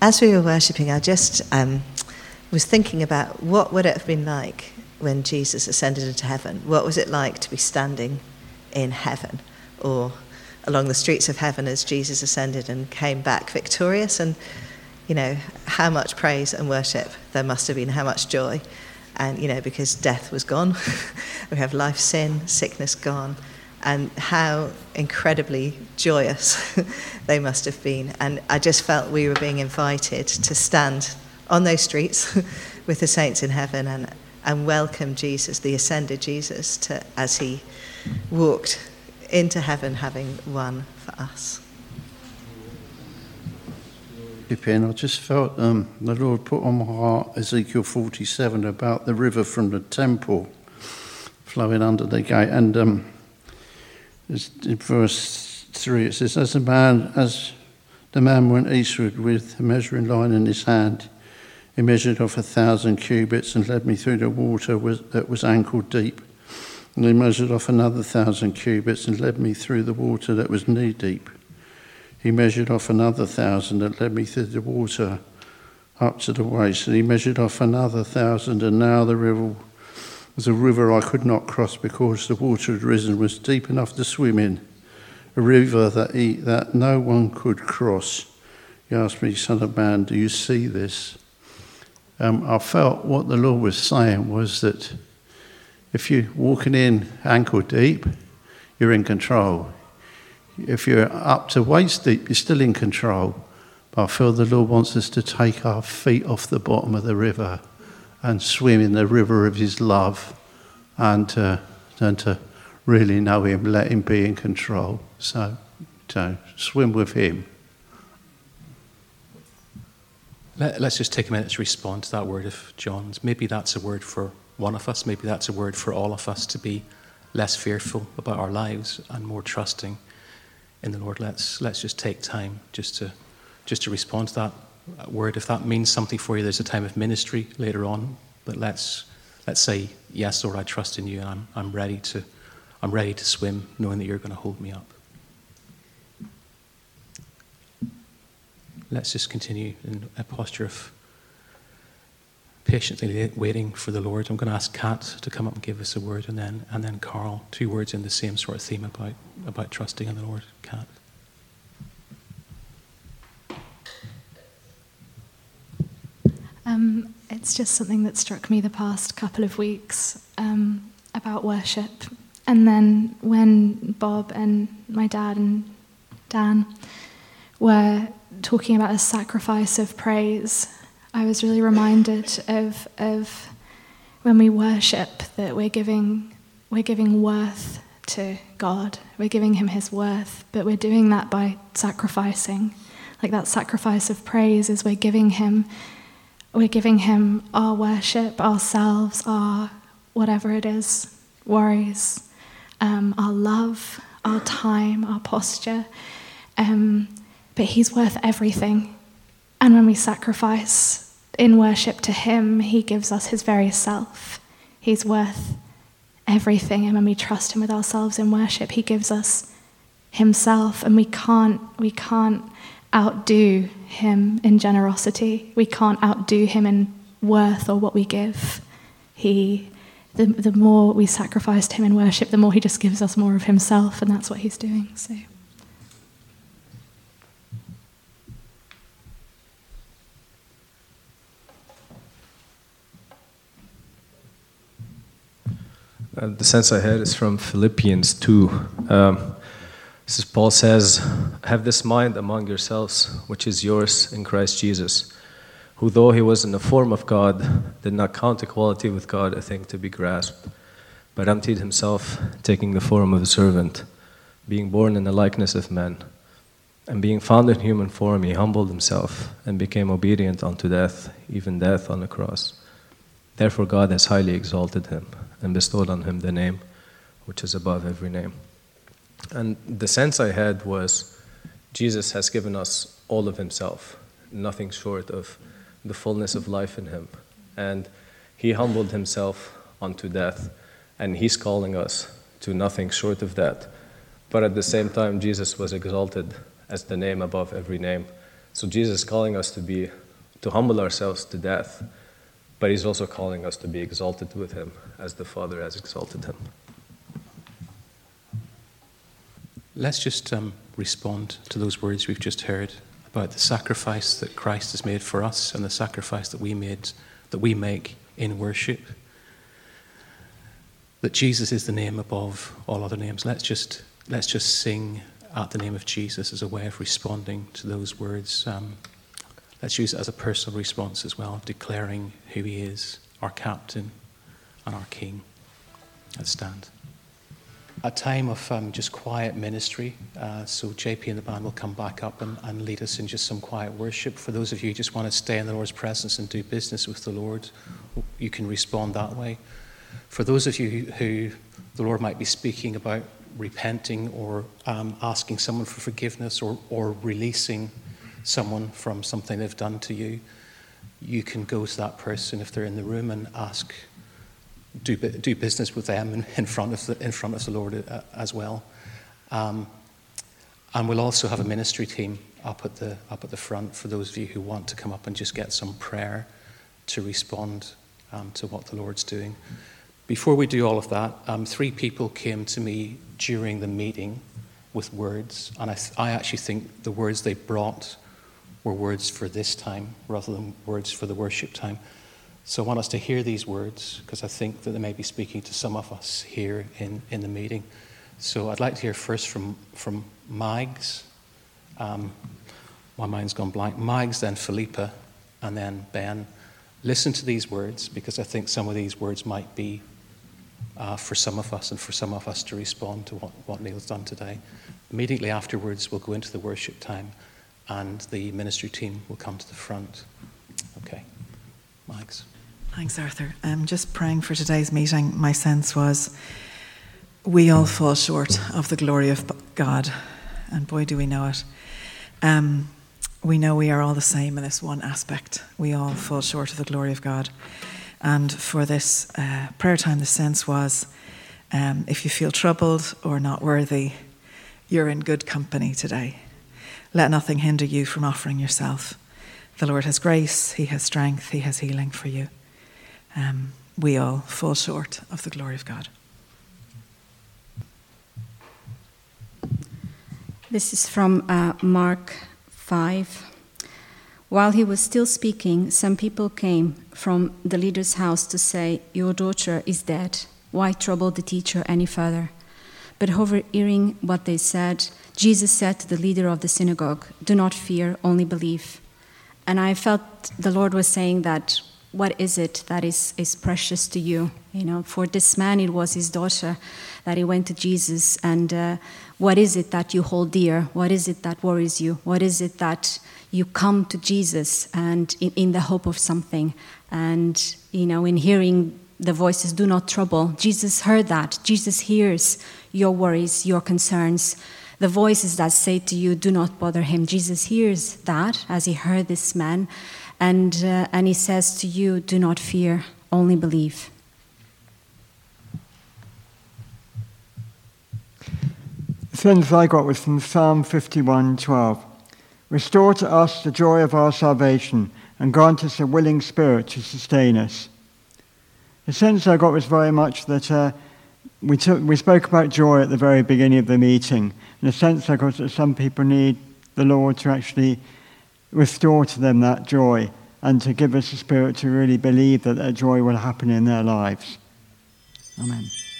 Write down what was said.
as we were worshipping, I just was thinking about what would it have been like when Jesus ascended into heaven. What was it like to be standing in heaven or along the streets of heaven as Jesus ascended and came back victorious? And, you know, how much praise and worship there must have been, how much joy. And, you know, because death was gone. We have life, sin, sickness gone. And how incredibly joyous they must have been. And I just felt we were being invited to stand on those streets with the saints in heaven and welcome Jesus, the ascended Jesus, as he walked into heaven having won for us. I just felt the Lord put on my heart Ezekiel 47 about the river from the temple flowing under the gate. And in verse 3 it says, as the man went eastward with a measuring line in his hand, he measured off 1,000 cubits and led me through the water that was ankle deep. And he measured off another 1,000 cubits and led me through the water that was knee deep. He measured off another 1,000 and led me through the water up to the waist. And he measured off another 1,000, and now the river was a river I could not cross because the water had risen, was deep enough to swim in, a river that no one could cross. He asked me, Son of man, do you see this? I felt what the Lord was saying was that if you're walking in ankle deep, you're in control. If you're up to waist deep, you're still in control. But I feel the Lord wants us to take our feet off the bottom of the river and swim in the river of his love and to really know him, let him be in control. So swim with him. Let's just take a minute to respond to that word of John's. Maybe that's a word for one of us. Maybe that's a word for all of us to be less fearful about our lives and more trusting in the Lord. Let's just take time just to respond to that word. If that means something for you, there's a time of ministry later on. But let's say, yes, Lord, I trust in you, and I'm ready to swim, knowing that you're going to hold me up. Let's just continue in a posture of patiently waiting for the Lord. I'm going to ask Kat to come up and give us a word, and then Carl, 2 words in the same sort of theme about trusting in the Lord. Kat. It's just something that struck me the past couple of weeks about worship. And then when Bob and my dad and Dan were talking about a sacrifice of praise, I was really reminded of when we worship that we're giving worth to God. We're giving him his worth, but we're doing that by sacrificing. Like that sacrifice of praise is we're giving him our worship, ourselves, our whatever it is, worries, our love, our time, our posture. But he's worth everything. And when we sacrifice in worship to him, he gives us his very self. He's worth everything. And when we trust him with ourselves in worship, he gives us himself. And we can't outdo him in generosity. We can't outdo him in worth or what we give. The more we sacrifice to him in worship, the more he just gives us more of himself, and that's what he's doing. So. The sense I had is from Philippians 2. Paul says, have this mind among yourselves, which is yours in Christ Jesus, who though he was in the form of God, did not count equality with God a thing to be grasped, but emptied himself, taking the form of a servant, being born in the likeness of men. And being found in human form, he humbled himself and became obedient unto death, even death on the cross. Therefore God has highly exalted him and bestowed on him the name which is above every name. And the sense I had was Jesus has given us all of himself, nothing short of the fullness of life in him. And he humbled himself unto death, and he's calling us to nothing short of that. But at the same time, Jesus was exalted as the name above every name, So Jesus is calling us to humble ourselves to death, but he's also calling us to be exalted with him as the Father has exalted him. Let's just respond to those words we've just heard about the sacrifice that Christ has made for us and the sacrifice that we make in worship. That Jesus is the name above all other names. Let's just sing at the name of Jesus as a way of responding to those words. Let's use it as a personal response as well, declaring who he is, our captain and our king. Let's stand. A time of just quiet ministry. So JP and the band will come back up and lead us in just some quiet worship. For those of you who just want to stay in the Lord's presence and do business with the Lord, you can respond that way. For those of you who the Lord might be speaking about repenting or asking someone for forgiveness or releasing someone from something they've done to you, you can go to that person if they're in the room and ask, do business with them in front of the Lord as well. And we'll also have a ministry team up at the front for those of you who want to come up and just get some prayer to respond to what the Lord's doing. Before we do all of that, 3 people came to me during the meeting with words, and I actually think the words they brought were words for this time rather than words for the worship time. So I want us to hear these words because I think that they may be speaking to some of us here in the meeting. So I'd like to hear first from Mags. My mind's gone blank. Mags, then Philippa, and then Ben. Listen to these words because I think some of these words might be for some of us and for some of us to respond to what Neil's done today. Immediately afterwards, we'll go into the worship time and the ministry team will come to the front. Okay. Mags. Thanks, Arthur. Just praying for today's meeting, my sense was we all fall short of the glory of God, and boy do we know it. We know we are all the same in this one aspect. We all fall short of the glory of God. And for this prayer time, the sense was if you feel troubled or not worthy, you're in good company today. Let nothing hinder you from offering yourself. The Lord has grace, he has strength, he has healing for you. We all fall short of the glory of God. This is from Mark 5. While he was still speaking, some people came from the leader's house to say, "Your daughter is dead. Why trouble the teacher any further?" But overhearing what they said, Jesus said to the leader of the synagogue, "Do not fear, only believe." And I felt the Lord was saying that, what is it that is precious to you? You know, for this man, it was his daughter that he went to Jesus. And what is it that you hold dear? What is it that worries you? What is it that you come to Jesus and in the hope of something? And, you know, in hearing the voices, do not trouble. Jesus heard that. Jesus hears your worries, your concerns. The voices that say to you, do not bother him. Jesus hears that as he heard this man. And he says to you, do not fear, only believe. The sentence I got was from Psalm 51:12. Restore to us the joy of our salvation and grant us a willing spirit to sustain us. The sense I got was very much that we spoke about joy at the very beginning of the meeting. And the sense I got that some people need the Lord to actually restore to them that joy and to give us a spirit to really believe that that joy will happen in their lives. Amen.